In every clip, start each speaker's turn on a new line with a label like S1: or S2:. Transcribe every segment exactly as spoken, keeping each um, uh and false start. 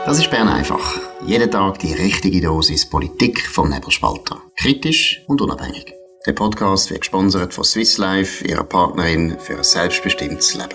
S1: Das ist Bern einfach. Jeden Tag die richtige Dosis Politik vom Nebelspalter. Kritisch und unabhängig. Der Podcast wird gesponsert von Swiss Life, ihrer Partnerin für ein selbstbestimmtes Leben.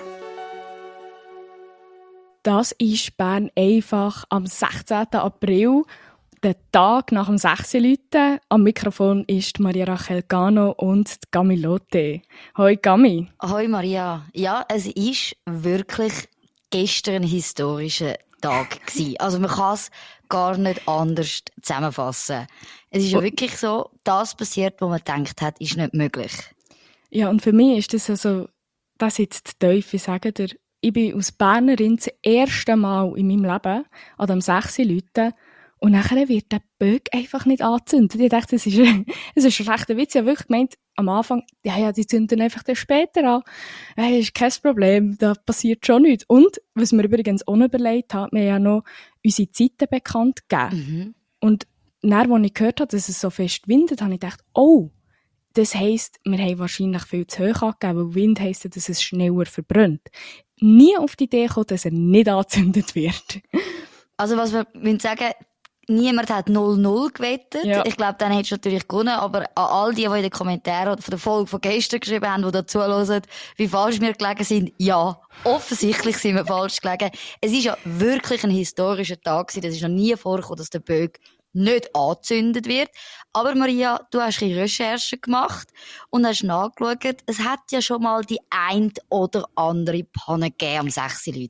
S2: Das ist Bern einfach am sechzehnten April, der Tag nach dem sechs Uhr. Am Mikrofon ist Maria Rachel Gano und Gami Lotte. Hoi Gami.
S3: Hoi Maria. Ja, es ist wirklich gestern ein historischer Tag gewesen. Also man kann es gar nicht anders zusammenfassen. Es ist ja wirklich so, das passiert, was man gedacht hat, ist nicht möglich.
S2: Ja, und für mich ist das also, das jetzt die Teufel, sagen dir, ich bin als Bernerin das erste Mal in meinem Leben an dem sechs Uhr und nachher wird der Böck einfach nicht angezündet. Ich dachte, das ist, das ist ein rechter Witz. Ich habe wirklich gemeint, am Anfang, ja, ja, die zünden einfach dann später an. Hey, ist kein Problem, da passiert schon nichts. Und, was wir übrigens auch noch überlegt haben, wir haben ja noch unsere Zeiten bekannt gegeben. Mhm. Und dann, als ich gehört habe, dass es so fest windet, habe ich gedacht, oh, das heisst, wir haben wahrscheinlich viel zu hoch angegeben, weil Wind heisst, dass es schneller verbrennt. Nie auf die Idee kommt, dass er nicht angezündet wird.
S3: Also was wir müssen sagen, niemand hat null null gewettet. Ja. Ich glaube, dann hättest du natürlich gewonnen. Aber an all die, die in den Kommentaren von der Folge von gestern geschrieben haben, die da zuhören, wie falsch wir gelegen sind, ja, offensichtlich sind wir falsch gelegen. Es ist ja wirklich ein historischer Tag gewesen. Das ist noch nie vorgekommen, dass der Böck nicht angezündet wird. Aber Maria, du hast ein Recherchen gemacht und hast nachgeschaut, es hat ja schon mal die ein oder andere Panne gegeben am sechs Uhr.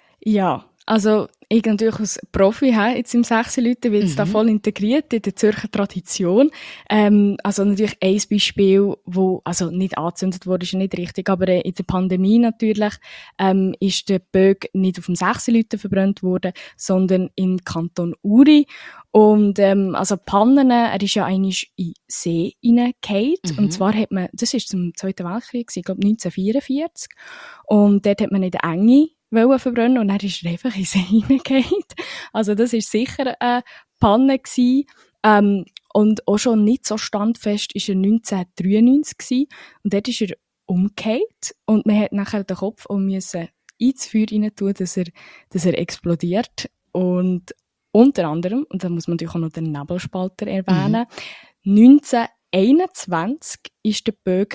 S2: Ja, also ich natürlich als Profi he, jetzt im sechs Uhr wird es mhm. da voll integriert in der Zürcher Tradition. Ähm, also natürlich ein Beispiel, wo also nicht angezündet wurde, ist nicht richtig, aber in der Pandemie natürlich ähm, ist der Böck nicht auf dem sechs Uhr verbrannt worden, sondern im Kanton Uri. Und ähm, also Pannen, er ist ja einmal in den See hineingefallen. Mhm. Und zwar hat man, das war zum Zweiten Weltkrieg, ich glaube neunzehnhundertvierundvierzig. Und dort hat man in der Enge wollen verbrennen und dann ist er einfach in den See hineingefallen. Also das war sicher eine Panne gewesen. Ähm, und auch schon nicht so standfest war er neunzehnhundertdreiundneunzig gewesen. Und dort ist er umgekehrt und man hat nachher den Kopf auch müssen ins Feuer rein tun, dass er, dass er explodiert. Und unter anderem, und da muss man natürlich auch noch den Nebelspalter erwähnen, mhm. neunzehnhunderteinundzwanzig ist der Böck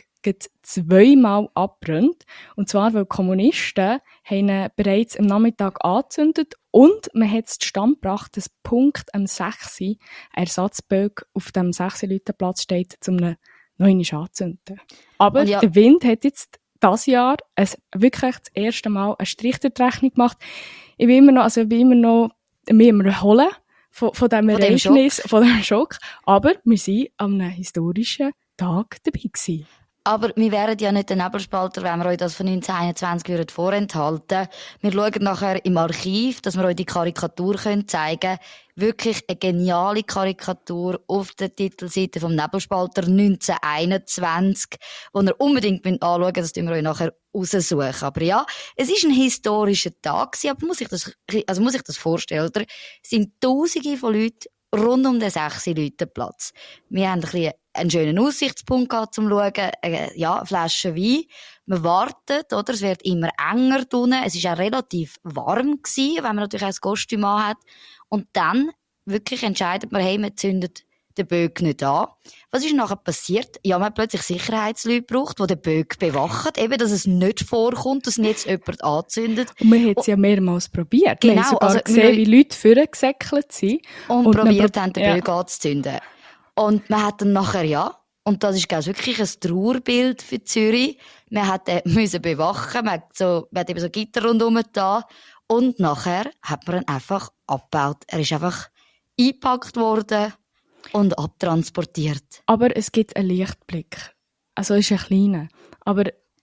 S2: zweimal abbrennt. Und zwar, weil die Kommunisten haben ihn bereits am Nachmittag angezündet und man hat es zustande gebracht, dass Punkt am sechs Uhr ein Ersatzböck auf dem sechs Uhr Platz steht, um ihn noch einmal anzünden. Aber ja, der Wind hat jetzt dieses Jahr ein, wirklich das erste Mal eine Strich durch die Rechnung gemacht. Ich bin immer noch, also ich bin immer noch mich am Erholen von, von diesem Ereignis, von diesem Schock. Aber wir waren an einem historischen Tag dabei gewesen.
S3: Aber wir wären ja nicht der Nebelspalter, wenn wir euch das von neunzehnhunderteinundzwanzig vorenthalten würden. Wir schauen nachher im Archiv, dass wir euch die Karikatur zeigen können. Wirklich eine geniale Karikatur auf der Titelseite vom Nebelspalter neunzehnhunderteinundzwanzig, die ihr unbedingt anschauen müsst. Das tun wir euch nachher raussuchen. Aber ja, es war ein historischer Tag, aber muss ich das, also muss ich das vorstellen, oder? Es sind Tausende von Leuten rund um den sechs Uhr Platz. Wir haben ein bisschen einen schönen Aussichtspunkt gehabt, zum Schauen, äh, ja, eine Flasche Wein. Man wartet, oder? Es wird immer enger drinnen. Es war auch relativ warm gewesen, wenn man natürlich auch ein Kostüm hat. Und dann wirklich entscheidet man, hey, man zündet den Böck nicht an. Was ist nachher passiert? Ja, man hat plötzlich Sicherheitsleute gebraucht, die den Böck bewachen, eben, dass es nicht vorkommt, dass jetzt jemand anzündet.
S2: Und man hat es ja mehrmals probiert.
S3: Genau,
S2: wir haben sogar
S3: also,
S2: gesehen, wie Leute vorgesäckelt sind.
S3: Und, und probiert haben, den ja. Böck anzuzünden. Und man hat dann nachher, ja, und das ist ganz wirklich ein Trauerbild für Zürich. Man hat ihn müssen bewachen, man hat, so, man hat eben so Gitter rundherum da. Und nachher hat man ihn einfach abgebaut. Er ist einfach eingepackt worden und abtransportiert.
S2: Aber es gibt einen Lichtblick. Also es ist ein kleiner. Aber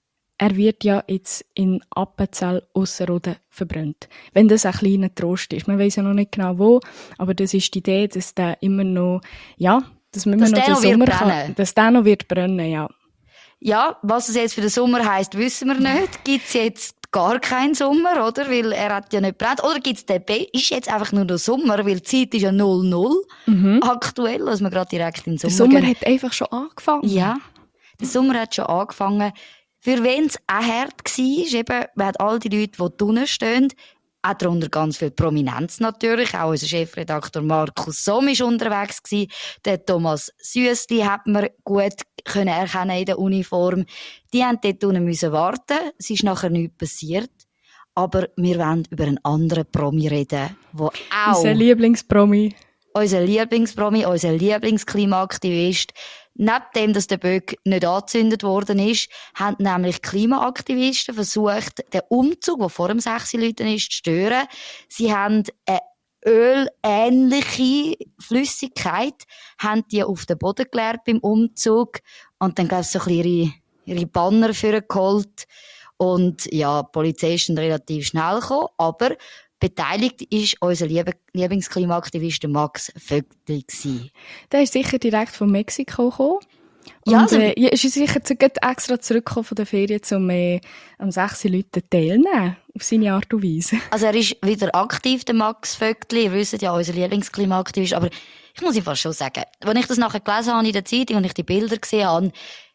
S2: er wird ja jetzt in Appenzell Ausserrhoden verbrannt. Wenn das ein kleiner Trost ist. Man weiss ja noch nicht genau wo, aber das ist die Idee, dass der immer noch, ja, dass man
S3: dass
S2: immer noch den
S3: noch
S2: Sommer
S3: wird
S2: kann, dass der noch wird brennen, ja.
S3: Ja, was es jetzt für den Sommer heisst, wissen wir nicht. Gibt es jetzt gar keinen Sommer, oder? Weil er hat ja nicht brennt. Oder gibt's den Be- ist jetzt einfach nur der Sommer, weil die Zeit ist ja null null mhm. aktuell, dass wir gerade direkt in den Sommer
S2: Der Sommer
S3: gehen.
S2: hat einfach schon angefangen.
S3: Ja, der Sommer hat schon angefangen. Für wen es auch hart war, eben, man hat all die Leute, die drinnen stehen, Auch darunter ganz viel Prominenz natürlich. Auch unser Chefredakteur Markus Somm war unterwegs gewesen. Der Thomas Süssli hat man gut können erkennen in der Uniform. Die mussten dort unten müssen warten. Es ist nachher nichts passiert. Aber wir wollen über einen anderen Promi reden, der auch...
S2: Unser Lieblingspromi.
S3: Unser Lieblingspromi, unser Lieblingsklimaaktivist. Neben dem, dass der Böck nicht angezündet worden ist, haben nämlich Klimaaktivisten versucht, den Umzug, der vor dem sechs Leuten ist, zu stören. Sie haben eine ölähnliche Flüssigkeit, haben die auf den Boden geleert beim Umzug und dann, glaube ich, so ein bisschen ihre, ihre Banner vorgeholt. Und ja, die Polizei ist dann relativ schnell gekommen, aber beteiligt ist unser Lieblingsklimaaktivist Max Vögtli.
S2: Der ist sicher direkt von Mexiko gekommen.
S3: Ja,
S2: und
S3: also,
S2: äh, ist sicher zu, extra zurückgekommen von der Ferien, um äh, am sechs Leuten teilzunehmen, auf seine Art und Weise.
S3: Also er ist wieder aktiv, der Max Vögtli. Ihr wisst ja, unser Lieblingsklimaaktivist. Aber ich muss ihm fast schon sagen, wenn ich das nachher gelesen habe in der Zeitung und ich die Bilder gesehen habe,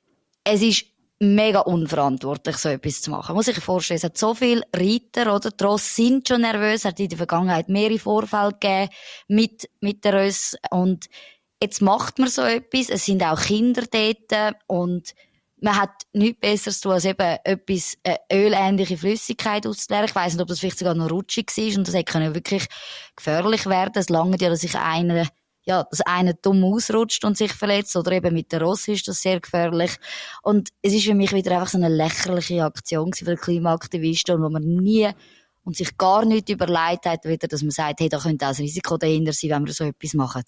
S3: es ist mega unverantwortlich, so etwas zu machen. Man muss sich vorstellen, es hat so viele Reiter, oder? Die Rosse sind schon nervös, es hat in der Vergangenheit mehrere Vorfälle gegeben mit, mit den Rossen. Und jetzt macht man so etwas, es sind auch Kinder dort und man hat nichts Besseres zu tun, als eben etwas, eine ölähnliche Flüssigkeit auszuleeren. Ich weiss nicht, ob das vielleicht sogar noch rutschig war und das hätte wirklich gefährlich werden. Es langt ja, dass sich einer ja, dass einer dumm ausrutscht und sich verletzt, oder eben mit der Rosse ist das sehr gefährlich. Und es ist für mich wieder einfach so eine lächerliche Aktion für die Klimaaktivisten, und wo man nie und sich gar nicht überlegt hat, wieder, dass man sagt, hey, da könnte auch ein Risiko dahinter sein, wenn wir so etwas machen.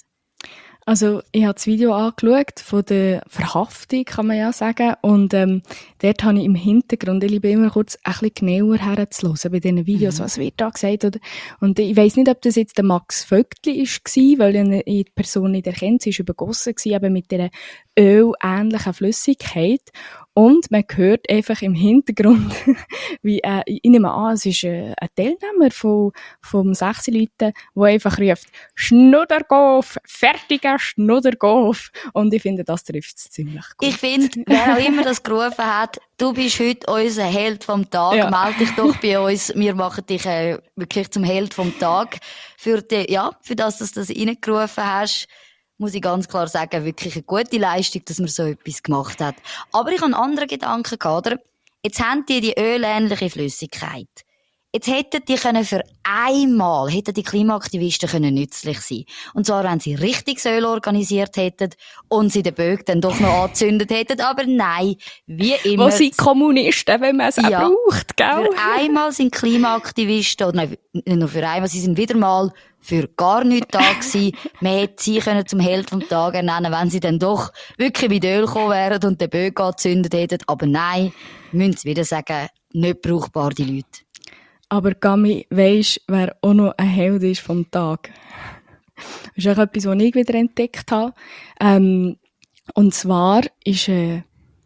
S2: Also ich habe das Video angeschaut von der Verhaftung, kann man ja sagen, und ähm, dort habe ich im Hintergrund, ich liebe immer kurz ein bisschen genauer herzuhören bei diesen Videos, mhm. was wird da gesagt, oder? Und ich weiss nicht, ob das jetzt der Max Vögtli war, weil ich die Person nicht erkennt, sie war übergossen gewesen, eben mit dieser ölähnlichen Flüssigkeit. Und man hört einfach im Hintergrund, wie, äh, ich nehme an, es ist äh, ein Teilnehmer von, vom sechs Leuten, der einfach ruft, Schnuddergolf, fertiger Schnuddergolf. Und ich finde, das trifft es ziemlich gut.
S3: Ich finde, wer auch immer das gerufen hat, du bist heute unser Held vom Tag, ja. Melde dich doch bei uns, wir machen dich äh, wirklich zum Held vom Tag. Für, die, ja, für das, dass du das reingerufen hast, muss ich ganz klar sagen, wirklich eine gute Leistung, dass man so etwas gemacht hat. Aber ich habe einen anderen Gedanken gehabt, oder? Jetzt haben die die ölähnliche Flüssigkeit. Jetzt hätten die können für einmal, hätten die Klimaaktivisten können nützlich sein. Und zwar, wenn sie richtiges Öl organisiert hätten und sie den Böck dann doch noch angezündet hätten. Aber nein, wie immer.
S2: Wo sind Kommunisten, wenn man es
S3: ja,
S2: auch braucht, gell?
S3: Für einmal sind Klimaaktivisten, oder nein, nicht nur für einmal, sie sind wieder mal für gar nichts da gewesen. Man hätte sie können zum Held vom Tag ernennen, wenn sie dann doch wirklich mit Öl gekommen wären und den Böck angezündet hätten. Aber nein, müssen sie wieder sagen, nicht brauchbar, die Leute.
S2: Aber Gami, weisst, wer auch noch ein Held ist vom Tag? Das ist auch etwas, was ich wieder entdeckt habe. Ähm, und zwar ist äh,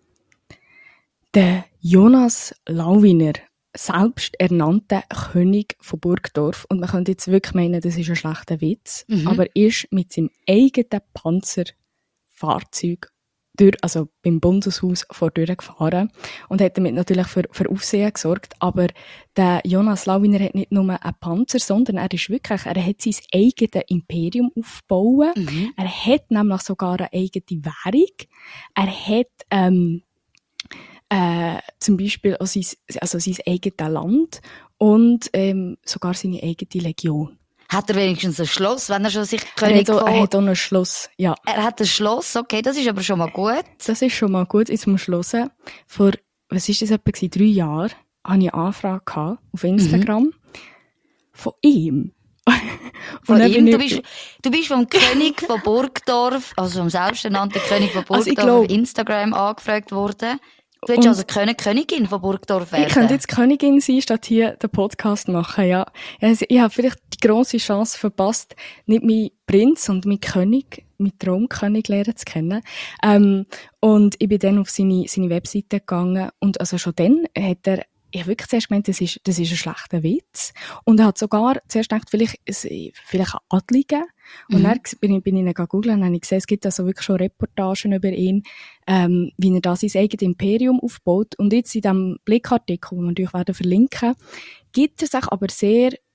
S2: der Jonas Lauwiner selbst ernannter König von Burgdorf. Und man könnte jetzt wirklich meinen, das ist ein schlechter Witz. Mhm. Aber er ist mit seinem eigenen Panzerfahrzeug durch, also beim Bundeshaus vor durchgefahren und hat damit natürlich für, für Aufsehen gesorgt. Aber der Jonas Lauwiner hat nicht nur einen Panzer, sondern er ist wirklich, er hat sein eigenes Imperium aufgebaut. Mhm. Er hat nämlich sogar eine eigene Währung. Er hat ähm, äh, zum Beispiel auch sein, also sein eigenes Land und ähm, sogar seine eigene Legion.
S3: Hat er wenigstens ein Schloss, wenn er schon sich König
S2: er hat, auch, er hat auch ein Schloss, ja.
S3: Er hat ein Schloss, okay, das ist aber schon mal gut.
S2: Das ist schon mal gut. Jetzt muss ich hören. Vor, was ist das etwa gewesen? Drei Jahren hatte ich eine Anfrage gehabt, auf Instagram mhm. von ihm.
S3: Von ihm? Du bist, du bist vom König von Burgdorf, also vom selbsternannten König von Burgdorf, also glaub, auf Instagram angefragt worden. Du hättest also König, Königin von Burgdorf werden.
S2: Ich könnte jetzt Königin sein, statt hier den Podcast machen, ja. Also ich habe vielleicht die grosse Chance verpasst, nicht meinen Prinz und meinen König, meinen Traumkönig lernen zu kennen. Ähm, und ich bin dann auf seine, seine Webseite gegangen und also schon dann hat er, ich habe wirklich zuerst gemeint, das ist, das ist ein schlechter Witz. Und er hat sogar zuerst gedacht, vielleicht, vielleicht ein Adliger. Und mhm. dann bin ich, bin ich ihn googeln und habe gesehen, es gibt also wirklich schon Reportagen über ihn, ähm, wie er da sein eigenes Imperium aufbaut. Und jetzt in diesem Blickartikel, den wir natürlich werden verlinken, gibt er sich aber sehr,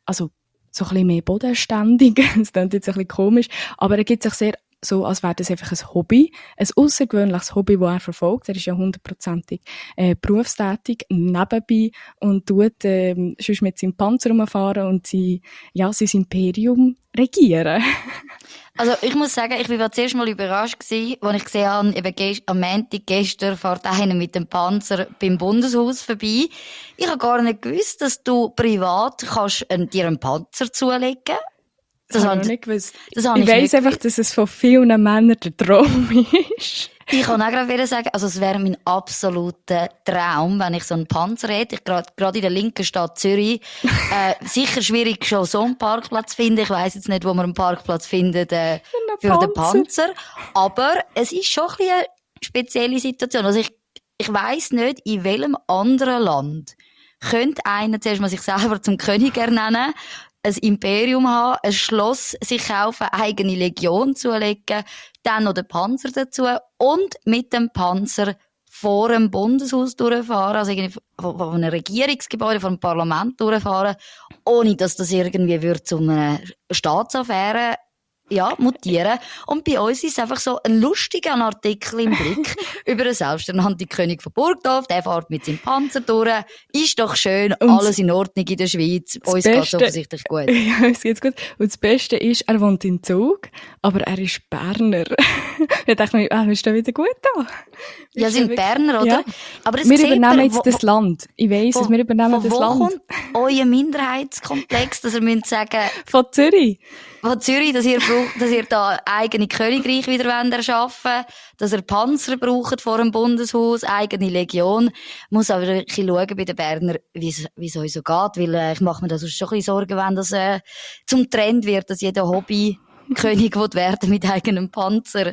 S2: also so ein bisschen mehr bodenständig. Das klingt jetzt ein bisschen komisch, aber er gibt sich sehr so, als wäre das einfach ein Hobby, ein außergewöhnliches Hobby, das er verfolgt. Er ist ja hundertprozentig äh, berufstätig nebenbei und tut äh, sonst mit seinem Panzer rumfahren und sie, ja, sein Imperium regieren.
S3: Also ich muss sagen, ich war zuerst mal überrascht gewesen, als ich gesehen habe, eben gest- am Montag gestern fährt einer mit dem Panzer beim Bundeshaus vorbei. Ich habe gar nicht gewusst, dass du privat kannst äh, dir einen Panzer zulegen kannst.
S2: Das, das habe ich nicht gewusst.
S3: Das
S2: ich weiss einfach, dass es von vielen Männern der Traum ist.
S3: Ich kann auch gerade sagen, also es wäre mein absoluter Traum, wenn ich so einen Panzer hätte. Ich gerade gerade in der linken Stadt Zürich. äh, sicher schwierig, schon so einen Parkplatz zu finden. Ich weiss jetzt nicht, wo man einen Parkplatz findet äh, für Panzer. den Panzer. Aber es ist schon ein bisschen eine spezielle Situation. Also ich, ich weiss nicht, in welchem anderen Land könnte einer zuerst mal sich selber zum König ernennen, ein Imperium haben, ein Schloss sich kaufen, eigene Legion zulegen, dann noch den Panzer dazu und mit dem Panzer vor dem Bundeshaus durchfahren, also irgendwie von einem Regierungsgebäude, vom Parlament durchfahren, ohne dass das irgendwie wird zu einer Staatsaffäre ja, mutieren. Und bei uns ist es einfach so ein lustiger Artikel im Blick über einen selbsternannten König von Burgdorf. Der fährt mit seinem Panzer durch. Ist doch schön, und alles in Ordnung in der Schweiz. Uns geht es offensichtlich gut.
S2: Ja, uns geht's gut. Und das Beste ist, er wohnt in Zug, aber er ist Berner. Ich dachte mir, ah, ist da wieder gut da?
S3: Ja, sind Berner, oder?
S2: Ja.
S3: Aber das
S2: wir
S3: sieht
S2: übernehmen
S3: man,
S2: jetzt
S3: wo,
S2: das Land. Ich weiss es, wir übernehmen das
S3: wo
S2: Land.
S3: Wo kommt euer Minderheitskomplex, dass ihr müsst sagen...
S2: Von Zürich.
S3: Von Zürich, dass ihr braucht, dass ihr da eigene Königreich wieder erschaffen wollt, dass ihr Panzer braucht vor dem Bundeshaus, eigene Legion. Muss aber wirklich schauen bei den Berner, wie es euch so geht, weil äh, ich mache mir da sonst schon ein bisschen Sorgen, wenn das äh, zum Trend wird, dass jeder Hobby-König werden mit eigenem Panzer.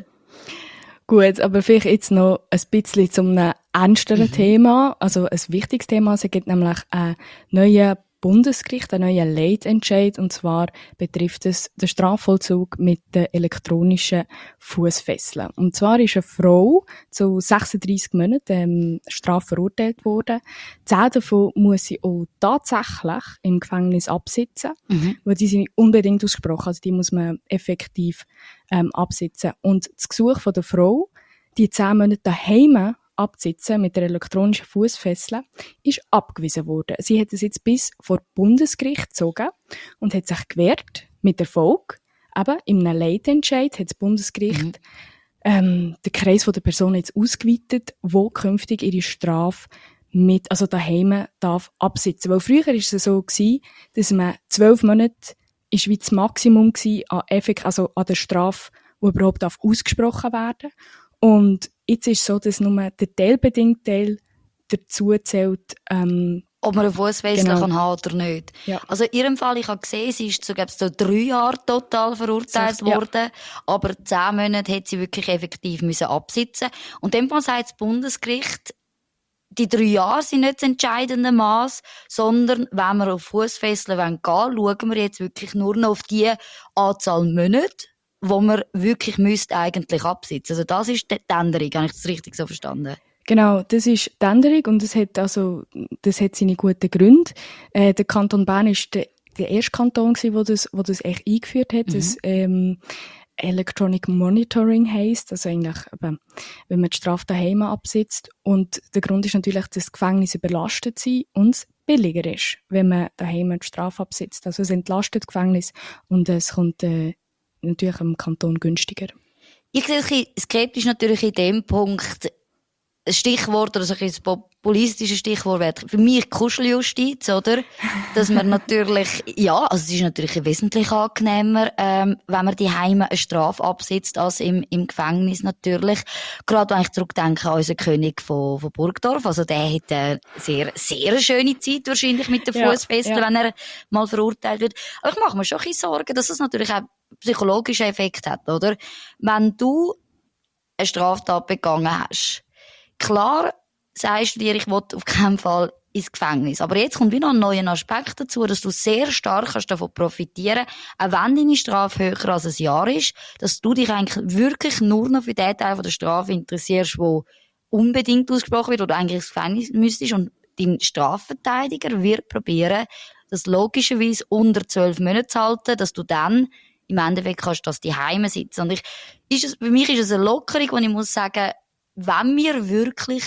S2: Gut, aber vielleicht jetzt noch ein bisschen zum einem ernsteren mhm. Thema, also ein wichtiges Thema. Es gibt nämlich einen neuen Bundesgericht, einen neuen Leitentscheid, und zwar betrifft es den Strafvollzug mit den elektronischen Fußfesseln. Und zwar ist eine Frau zu sechsunddreissig Monaten ähm, strafverurteilt worden. Zehn davon muss sie auch tatsächlich im Gefängnis absitzen, mhm. weil die sind unbedingt ausgesprochen, also die muss man effektiv ähm, absitzen. Und das Gesuch von der Frau, die zehn Monate daheim absitzen mit der elektronischen Fußfessel, ist abgewiesen worden. Sie hat es jetzt bis vor Bundesgericht gezogen und hat sich gewehrt, mit Erfolg. Aber in einem Leitentscheid hat das Bundesgericht mhm. ähm, den Kreis der Personen jetzt ausgeweitet, wo künftig ihre Strafe mit, also daheim darf absitzen. Weil früher war es so gewesen, dass man zwölf Monate ist wie das Maximum gewesen an Effekt, also an der Strafe, die überhaupt darf ausgesprochen werden. Und jetzt ist es so, dass nur der teilbedingte Teil dazu zählt, ähm,
S3: ob man einen Fußfessel
S2: genau.
S3: kann haben oder nicht.
S2: Ja.
S3: Also in ihrem Fall, ich habe gesehen, sie ist so, glaube ich, so drei Jahre total verurteilt
S2: Sechs,
S3: worden, ja. Aber zehn Monate hat sie wirklich effektiv müssen absitzen. Und in dem Fall sagt das Bundesgericht, die drei Jahre sind nicht das entscheidende Maß, sondern wenn wir auf Fußfesseln gehen wollen, schauen wir jetzt wirklich nur noch auf die Anzahl Monate, wo man wirklich müsste eigentlich absitzen. Also das ist die Änderung, habe ich das richtig so verstanden?
S2: Genau, das ist die Änderung und das hat, also, das hat seine guten Gründe. Äh, der Kanton Bern war der, der erste Kanton, der das, wo das echt eingeführt hat, mhm. das ähm, Electronic Monitoring heisst, also eigentlich, eben, wenn man die Strafe daheim absitzt. Und der Grund ist natürlich, dass das Gefängnis überlastet sind und es billiger ist, wenn man daheim die Strafe absitzt. Also es entlastet das Gefängnis und es kommt äh, natürlich im Kanton günstiger.
S3: Ich sehe ein bisschen skeptisch natürlich in dem Punkt, ein Stichwort oder so ein populistisches Stichwort wäre für mich Kuscheljustiz, oder? Dass man natürlich, ja, also es ist natürlich wesentlich angenehmer, ähm, wenn man die Heime eine Strafe absitzt, als im, im Gefängnis natürlich. Gerade wenn ich zurückdenke an unseren König von, von Burgdorf, also der hat eine sehr, sehr schöne Zeit wahrscheinlich mit den Fußfesseln, ja, ja. wenn er mal verurteilt wird. Aber ich mache mir schon ein bisschen Sorgen, dass es natürlich auch psychologischen Effekt hat, oder? Wenn du eine Straftat begangen hast, klar sagst du dir, ich will auf keinen Fall ins Gefängnis. Aber jetzt kommt wieder ein neuer Aspekt dazu, dass du sehr stark kannst davon profitieren, auch wenn deine Strafe höher als ein Jahr ist, dass du dich eigentlich wirklich nur noch für den Teil der Strafe interessierst, wo unbedingt ausgesprochen wird, wo du eigentlich ins Gefängnis müsstest. Und dein Strafverteidiger wird probieren, das logischerweise unter zwölf Monate zu halten, dass du dann im Endeffekt kannst, dass die Heime sitzen. Und ich, ist es, für mich ist es eine Lockerung, wo ich muss sagen, wenn wir wirklich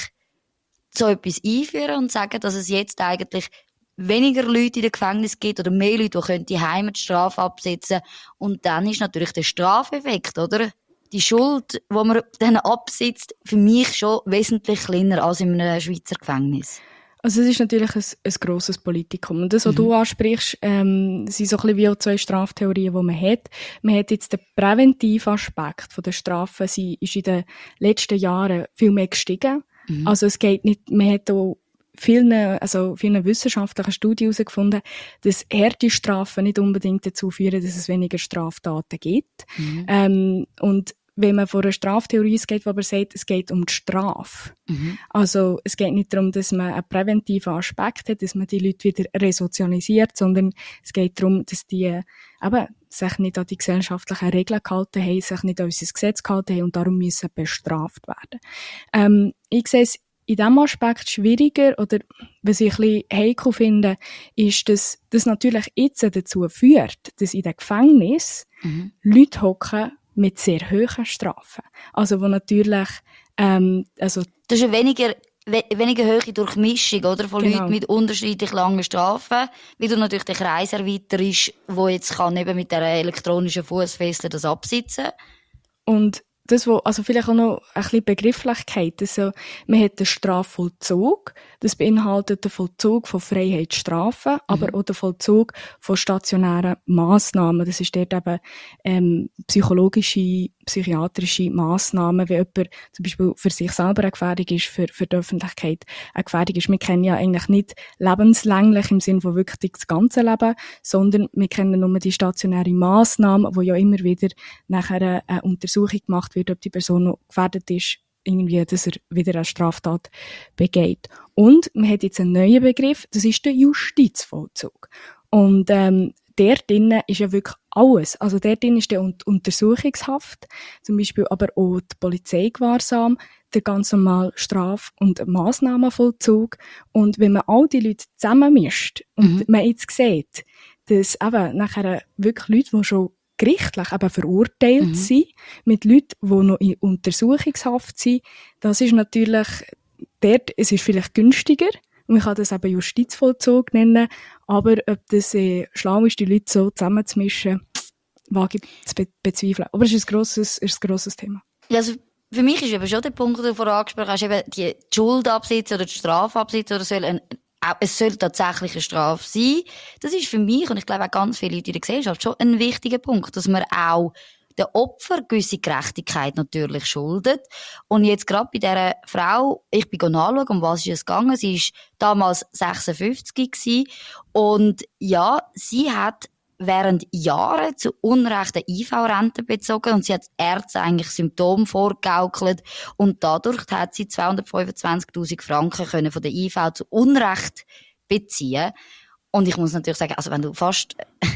S3: so etwas einführen und sagen, dass es jetzt eigentlich weniger Leute in den Gefängnissen gibt oder mehr Leute, die die Heime die Strafe absitzen. Und dann ist natürlich der Strafeffekt, oder? Die Schuld, die man dann absitzt, für mich schon wesentlich kleiner als in einem Schweizer Gefängnis.
S2: Also es ist natürlich ein, ein grosses Politikum. Und das, was mhm. du ansprichst, ähm, sind so ein bisschen wie auch zwei Straftheorien, die man hat. Man hat jetzt den präventiven Aspekt von der Strafe, sie ist in den letzten Jahren viel mehr gestiegen. Mhm. Also es geht nicht, man hat auch vielen, also vielen wissenschaftlichen Studien herausgefunden, dass harte Strafen nicht unbedingt dazu führen, dass es weniger Straftaten gibt. Mhm. Ähm, und wenn man von einer Straftheorie ausgeht, wo man sagt, es geht um die Strafe. Mhm. Also es geht nicht darum, dass man einen präventiven Aspekt hat, dass man die Leute wieder resozialisiert, sondern es geht darum, dass die eben, sich nicht an die gesellschaftlichen Regeln gehalten haben, sich nicht an unser Gesetz gehalten haben und darum müssen bestraft werden. Ähm, ich sehe es in diesem Aspekt schwieriger, oder was ich ein bisschen heikel finde, ist, dass das natürlich jetzt dazu führt, dass in den Gefängnissen mhm. Leute hocken mit sehr hohen Strafen. Also, wo natürlich, ähm, also.
S3: Das ist eine weniger, we- weniger hohe Durchmischung, oder? Von genau. Leuten mit unterschiedlich langen Strafen. Wie du natürlich den Kreis erweiterst, wo jetzt kann eben mit der elektronischen Fussfessel das absitzen.
S2: Und das, wo, also vielleicht auch noch ein bisschen Begrifflichkeit. Also, man hat den Strafvollzug. Das beinhaltet den Vollzug von Freiheitsstrafen, mhm. aber auch den Vollzug von stationären Massnahmen. Das ist dort eben, ähm, psychologische, psychiatrische Massnahmen, wie jemand zum Beispiel für sich selber eine Gefährdung ist, für, für die Öffentlichkeit eine Gefährdung ist. Wir kennen ja eigentlich nicht lebenslänglich im Sinne von wirklich das ganze Leben, sondern wir kennen nur die stationären Massnahmen, wo ja immer wieder nachher eine Untersuchung gemacht wird, ob die Person noch gefährdet ist, irgendwie, dass er wieder eine Straftat begeht. Und man hat jetzt einen neuen Begriff, das ist der Justizvollzug. Und ähm, dort drinnen ist ja wirklich alles. Also dort drinnen ist die Untersuchungshaft, zum Beispiel aber auch die Polizeigewahrsam, der ganz normale Straf- und Massnahmenvollzug. Und wenn man all die Leute zusammenmischt und mhm. man jetzt sieht, dass eben nachher wirklich Leute, die schon gerichtlich eben verurteilt mhm. sind, mit Leuten, die noch in Untersuchungshaft sind, das ist natürlich, dort, es ist vielleicht günstiger, man kann das eben Justizvollzug nennen, aber ob das äh, schlau ist, die Leute so zusammenzumischen, wage ich zu be- bezweifeln. Aber es ist ein grosses, ist ein grosses Thema.
S3: Ja, also für mich ist eben schon der Punkt, den du vorher angesprochen hast, eben die Schuld absitzen oder die Strafe absitzen, oder soll ein, es soll tatsächlich eine Strafe sein. Das ist für mich, und ich glaube auch ganz viele Leute in der Gesellschaft, schon ein wichtiger Punkt, dass man auch den Opfer gewisse Gerechtigkeit natürlich schuldet. Und jetzt gerade bei dieser Frau, ich bin nachschauen, um was ist es gegangen. Sie war damals sechsundfünfzig gewesen. Und ja, sie hat während Jahren zu Unrecht eine I V-Rente bezogen und sie hat Ärzten eigentlich Symptome vorgegaukelt und dadurch hat sie zweihundertfünfundzwanzigtausend Franken können von der I V zu Unrecht beziehen. Und ich muss natürlich sagen, also wenn du fast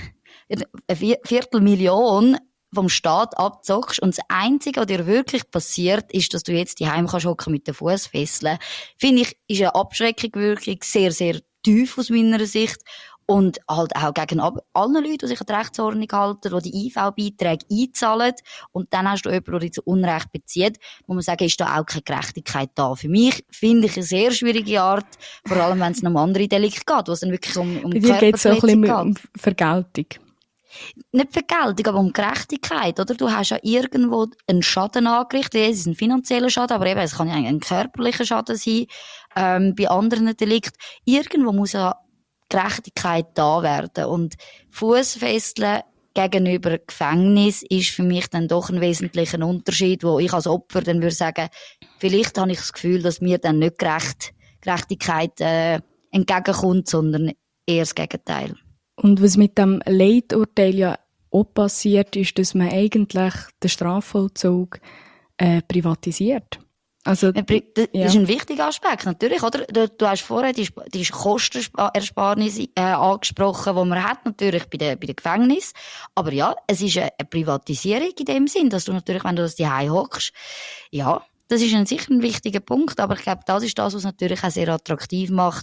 S3: eine Viertelmillion vom Staat abzockst und das Einzige, was dir wirklich passiert, ist, dass du jetzt daheim kannst hocken mit den Fussfesseln, finde ich, ist eine Abschreckung wirklich sehr, sehr tief aus meiner Sicht. Und halt auch gegen allen Leuten, die sich an die Rechtsordnung halten, die die I V-Beiträge einzahlen. Und dann hast du jemanden, der dich zu Unrecht bezieht, wo man sagen, ist da auch keine Gerechtigkeit da. Für mich finde ich eine sehr schwierige Art, vor allem wenn es um andere Delikte geht, wo es dann wirklich um, um
S2: Bei dir geht es auch ein bisschen um Vergeltung.
S3: Nicht Vergeltung, aber um Gerechtigkeit, oder? Du hast ja irgendwo einen Schaden angerichtet. Es ist ein finanzieller Schaden, aber eben, es kann ja ein körperlicher Schaden sein, ähm, bei anderen Delikten. Irgendwo muss ja Gerechtigkeit da werden. Und Fussfesseln gegenüber Gefängnis ist für mich dann doch ein wesentlicher Unterschied, wo ich als Opfer dann würde sagen, vielleicht habe ich das Gefühl, dass mir dann nicht gerecht, Gerechtigkeit äh, entgegenkommt, sondern eher das Gegenteil.
S2: Und was mit dem Leiturteil ja auch passiert, ist, dass man eigentlich den Strafvollzug äh, privatisiert. Also,
S3: das ja. ist ein wichtiger Aspekt, natürlich, oder? Du, du hast vorher die, die Kostenersparnis äh, angesprochen, die man hat, natürlich bei den, bei den Gefängnissen. Aber ja, es ist eine, eine Privatisierung in dem Sinn, dass du natürlich, wenn du das daheim hockst, ja, das ist ein, sicher ein wichtiger Punkt, aber ich glaube, das ist das, was natürlich auch sehr attraktiv macht,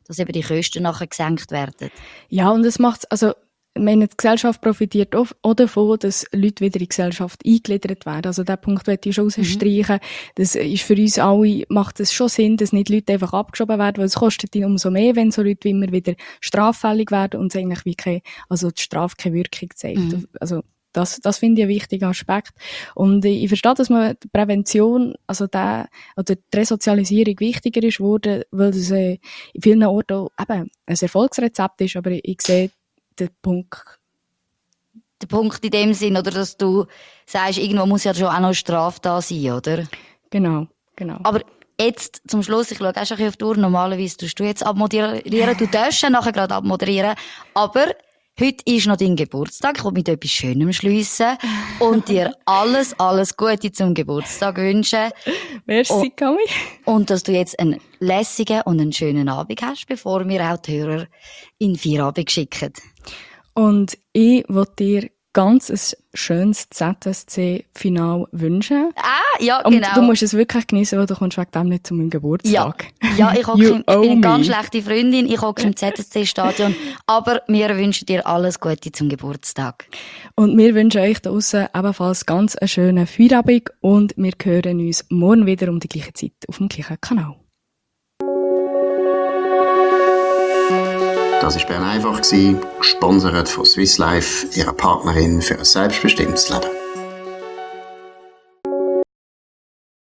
S3: dass eben die Kosten nachher gesenkt werden.
S2: Ja, und es macht also ich meine, die Gesellschaft profitiert auch davon, dass Leute wieder in die Gesellschaft eingegliedert werden. Also diesen Punkt möchte ich schon rausstreichen. Mhm. Das ist für uns alle, macht es schon Sinn, dass nicht Leute einfach abgeschoben werden, weil es kostet ihnen umso mehr, wenn so Leute wie immer wieder straffällig werden und es eigentlich wie keine, also die Strafe keine Wirkung zeigt. Mhm. Also das, das finde ich einen wichtigen Aspekt. Und ich verstehe, dass man die Prävention, also der, oder die Resozialisierung wichtiger ist geworden, weil das äh, in vielen Orten auch eben ein Erfolgsrezept ist, aber ich sehe der Punkt.
S3: Der Punkt in dem Sinn, oder, dass du sagst, irgendwo muss ja schon auch noch eine Strafe da sein, oder?
S2: Genau, genau.
S3: Aber jetzt zum Schluss, ich schaue auch schon ein bisschen auf die Uhr, normalerweise tust du jetzt abmoderieren, du darfst ja nachher gerade abmoderieren, aber heute ist noch dein Geburtstag, ich will mit etwas Schönem schliessen und dir alles, alles Gute zum Geburtstag wünschen.
S2: Merci, Cami.
S3: Und dass du jetzt einen lässigen und einen schönen Abend hast, bevor wir auch die Hörer in Feierabend schicken.
S2: Und ich will dir ganz ein schönes Z S C-Final wünschen.
S3: Ah, ja,
S2: und
S3: genau.
S2: Und du musst es wirklich geniessen, weil du kommst wegen dem nicht zu meinem Geburtstag.
S3: Ja, ja ich, hocke im, ich bin eine ganz schlechte Freundin, ich hocke im Z S C-Stadion, aber wir wünschen dir alles Gute zum Geburtstag.
S2: Und wir wünschen euch da draussen ebenfalls ganz einen schönen Feierabend und wir hören uns morgen wieder um die gleiche Zeit auf dem gleichen Kanal.
S1: Das war Bern einfach, gesponsert von Swiss Life, ihrer Partnerin für ein selbstbestimmtes Leben.